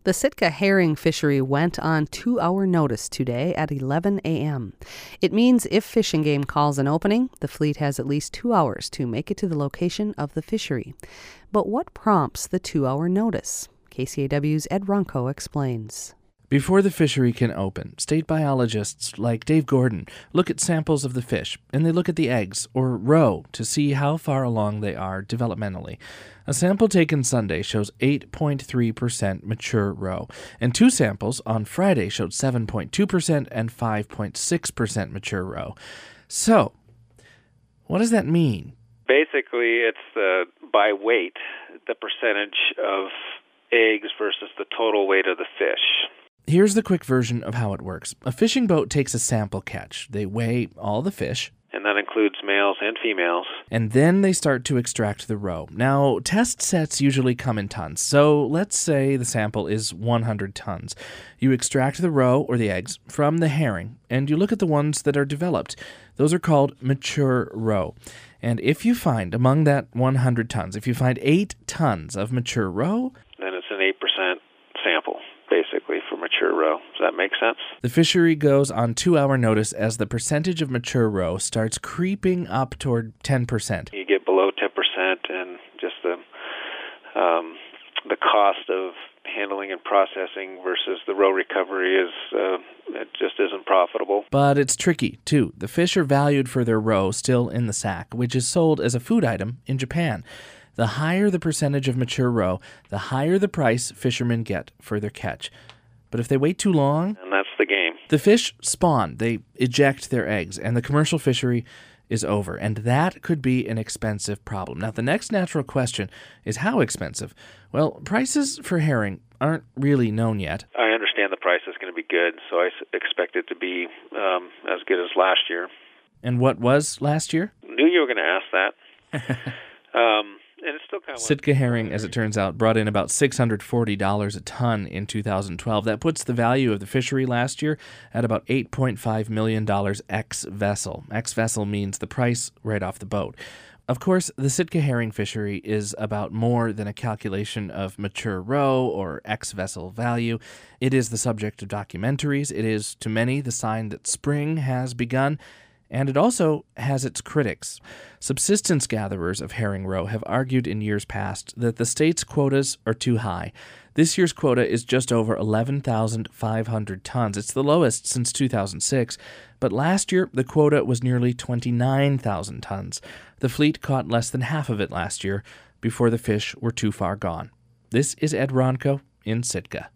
The Sitka herring fishery went on 2-hour notice today at 11 a.m. It means if Fish and Game calls an opening, the fleet has at least 2 hours to make it to the location of the fishery. But what prompts the 2-hour notice? KCAW's Ed Runco explains. Before the fishery can open, state biologists like Dave Gordon look at samples of the fish, and they look at the eggs, or roe, to see how far along they are developmentally. A sample taken Sunday shows 8.3% mature roe, and 2 samples on Friday showed 7.2% and 5.6% mature roe. So, what does that mean? Basically, it's by weight, the percentage of eggs versus the total weight of the fish. Here's the quick version of how it works. A fishing boat takes a sample catch. They weigh all the fish. And that includes males and females. And then they start to extract the roe. Now, test sets usually come in tons. So let's say the sample is 100 tons. You extract the roe, or the eggs, from the herring, and you look at the ones that are developed. Those are called mature roe. And if you find, among that 100 tons, if you find 8 tons of mature roe, then it's an 8% sample, basically, for mature roe. Does that make sense? The fishery goes on 2-hour notice as the percentage of mature roe starts creeping up toward 10%. You get below 10%, and just the cost of handling and processing versus the roe recovery it just isn't profitable. But it's tricky, too. The fish are valued for their roe still in the sack, which is sold as a food item in Japan. The higher the percentage of mature roe, the higher the price fishermen get for their catch. But if they wait too long, and that's the game. The fish spawn, they eject their eggs, and the commercial fishery is over. And that could be an expensive problem. Now, the next natural question is how expensive? Well, prices for herring aren't really known yet. I understand the price is going to be good, so I expect it to be as good as last year. And what was last year? Knew you were going to ask that. And it's still kind of Sitka herring, as it turns out, brought in about $640 a ton in 2012. That puts the value of the fishery last year at about $8.5 million ex-vessel. Ex-vessel means the price right off the boat. Of course, the Sitka herring fishery is about more than a calculation of mature roe or ex-vessel value. It is the subject of documentaries. It is, to many, the sign that spring has begun. And it also has its critics. Subsistence gatherers of herring roe have argued in years past that the state's quotas are too high. This year's quota is just over 11,500 tons. It's the lowest since 2006, but last year the quota was nearly 29,000 tons. The fleet caught less than half of it last year before the fish were too far gone. This is Ed Ronco in Sitka.